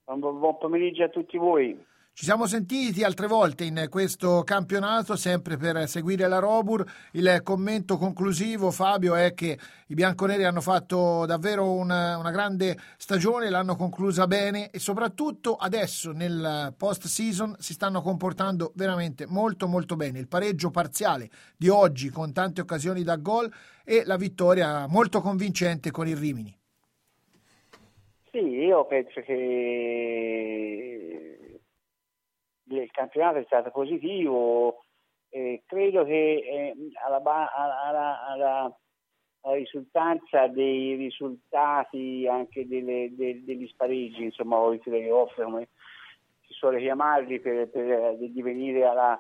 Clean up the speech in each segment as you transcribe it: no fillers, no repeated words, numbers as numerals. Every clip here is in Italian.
buon pomeriggio a tutti voi. Ci siamo sentiti altre volte in questo campionato, sempre per seguire la Robur. Il commento conclusivo, Fabio, è che i bianconeri hanno fatto davvero una grande stagione, l'hanno conclusa bene e soprattutto adesso nel post-season si stanno comportando veramente molto molto bene. Il pareggio parziale di oggi con tante occasioni da gol e la vittoria molto convincente con il Rimini. Sì, io penso che il campionato è stato positivo, credo che alla risultanza dei risultati anche degli spareggi, insomma, o i playoff, come si suole chiamarli, per divenire alla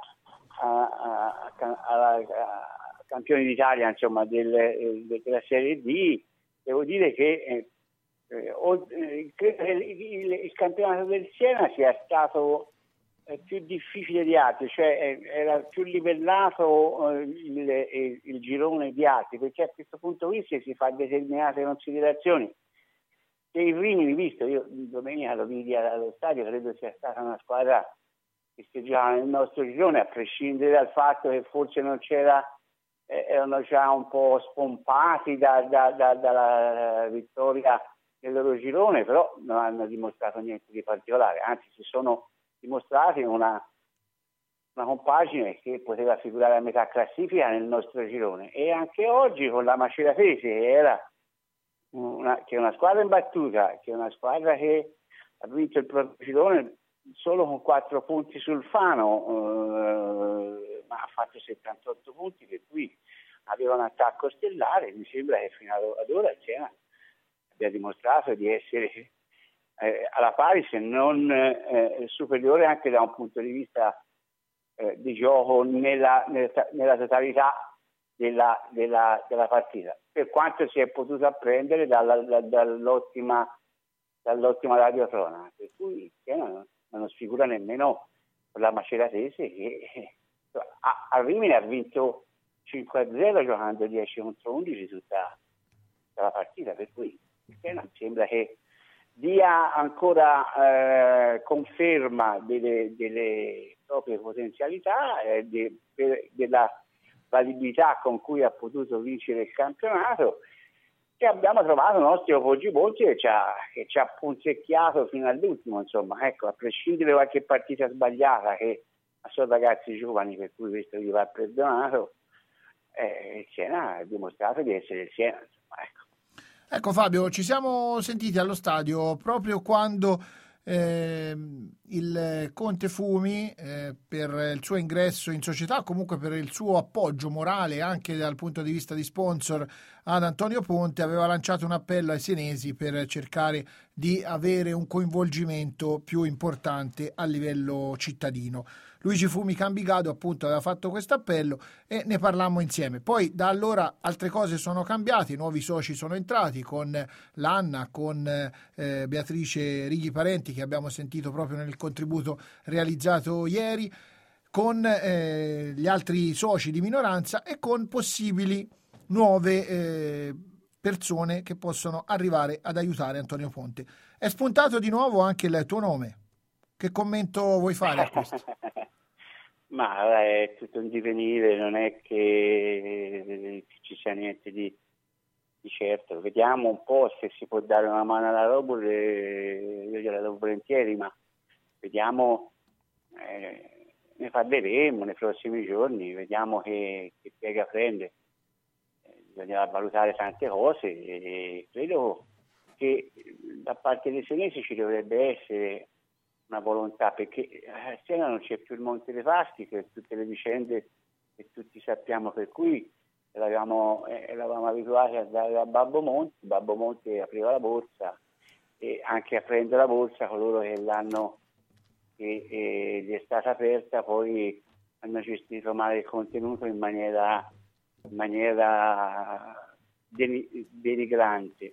campione d'Italia, insomma, della Serie D. Devo dire che credo che il campionato del Siena sia stato più difficile di altri, cioè era più livellato il girone di altri, perché a questo punto qui si fa determinate considerazioni. E il Rimini, visto, io domenica lo vidi allo stadio, credo sia stata una squadra che si giocava nel nostro girone, a prescindere dal fatto che forse non c'era, erano già un po' spompati dalla vittoria del loro girone, però non hanno dimostrato niente di particolare, anzi si sono dimostrati una compagine che poteva figurare a metà classifica nel nostro girone. E anche oggi con la Maceratese, che è una squadra imbattuta, che è una squadra che ha vinto il proprio girone solo con 4 punti sul Fano, ma ha fatto 78 punti, per cui aveva un attacco stellare. Mi sembra che fino ad ora il Siena abbia dimostrato di essere alla pari, se non superiore anche da un punto di vista di gioco nella totalità della partita, per quanto si è potuto apprendere dall'ottima radiocronaca, per cui non sfigura nemmeno la Maceratese che a Rimini ha vinto 5-0 giocando 10 contro 11 tutta la partita, per cui sembra che dia ancora conferma delle proprie potenzialità, della validità con cui ha potuto vincere il campionato, che abbiamo trovato un ottimo Poggi che ci ha punzecchiato fino all'ultimo, insomma, ecco, a prescindere da qualche partita sbagliata, che sono ragazzi giovani, per cui questo gli va perdonato, il Siena ha dimostrato di essere il Siena, insomma, ecco. Ecco Fabio, ci siamo sentiti allo stadio proprio quando il Conte Fumi, per il suo ingresso in società, comunque per il suo appoggio morale anche dal punto di vista di sponsor ad Antonio Ponte, aveva lanciato un appello ai senesi per cercare di avere un coinvolgimento più importante a livello cittadino. Luigi Fumi Cambigado appunto aveva fatto questo appello e ne parlammo insieme. Poi da allora altre cose sono cambiate, nuovi soci sono entrati con l'Anna, con Beatrice Righi Parenti, che abbiamo sentito proprio nel contributo realizzato ieri, con gli altri soci di minoranza e con possibili nuove persone che possono arrivare ad aiutare Antonio Ponte. È spuntato di nuovo anche il tuo nome. Che commento vuoi fare a questo? Ma è tutto un divenire, non è che ci sia niente di certo. Vediamo un po' se si può dare una mano alla Robur, io gliela do volentieri, ma vediamo, ne parleremo nei prossimi giorni, vediamo che piega prende. Bisogna valutare tante cose e credo che da parte dei senesi ci dovrebbe essere una volontà, perché a Siena non c'è più il Monte dei Paschi, per tutte le vicende che tutti sappiamo, per cui eravamo abituati a dare a Babbo Monte apriva la borsa, e anche aprendo la borsa coloro che gli è stata aperta poi hanno gestito male il contenuto in maniera denigrante.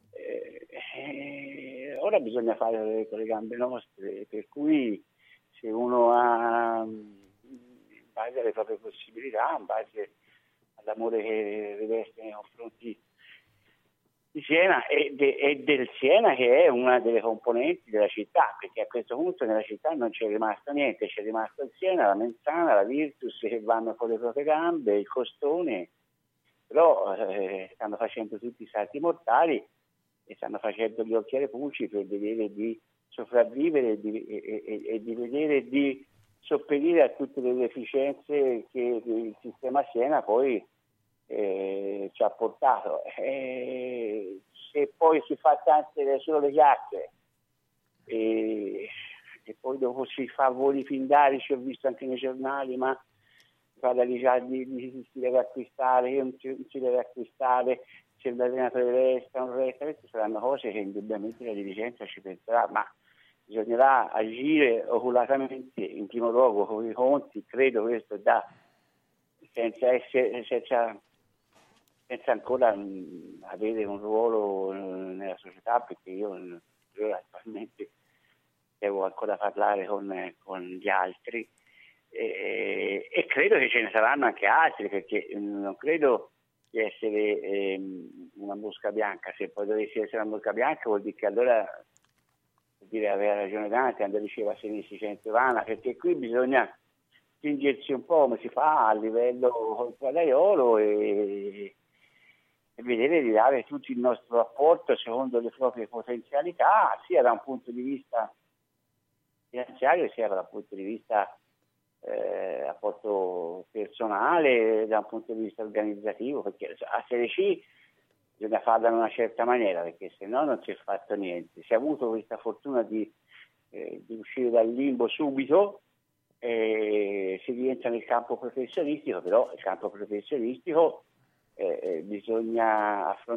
Ora bisogna fare con le gambe nostre, per cui se uno ha, in base alle proprie possibilità, in base all'amore che riveste nei confronti di Siena e del Siena, che è una delle componenti della città, perché a questo punto nella città non c'è rimasto niente, c'è rimasto il Siena, la Menzana, la Virtus che vanno con le proprie gambe, il Costone, però stanno facendo tutti i salti mortali e stanno facendo gli occhi alle puci per vedere di sopravvivere e di vedere di sopperire a tutte le deficienze che il sistema Siena poi ci ha portato. Se poi si fa tante solo le chiacchiere e poi dopo si fa voli pindarici, ho visto anche nei giornali, ma vada lì già si deve acquistare, io non si deve acquistare, se l'allenatore resta, non resta, queste saranno cose che indubbiamente la dirigenza ci penserà, ma bisognerà agire oculatamente in primo luogo con i conti, credo questo senza ancora avere un ruolo nella società, perché io attualmente devo ancora parlare con gli altri e credo che ce ne saranno anche altri, perché non credo di essere una mosca bianca. Se poi dovessi essere una mosca bianca vuol dire che allora aveva ragione Dante quando diceva Senesi Centovana, perché qui bisogna spingersi un po' come si fa a livello col Quagliaiolo e vedere di dare tutto il nostro apporto secondo le proprie potenzialità, sia da un punto di vista finanziario sia da un punto di vista apporto personale, da un punto di vista organizzativo, perché a Serie C bisogna farla in una certa maniera, perché se no non si è fatto niente. Si è avuto questa fortuna di uscire dal limbo subito, si rientra nel campo professionistico, però il campo professionistico bisogna affrontare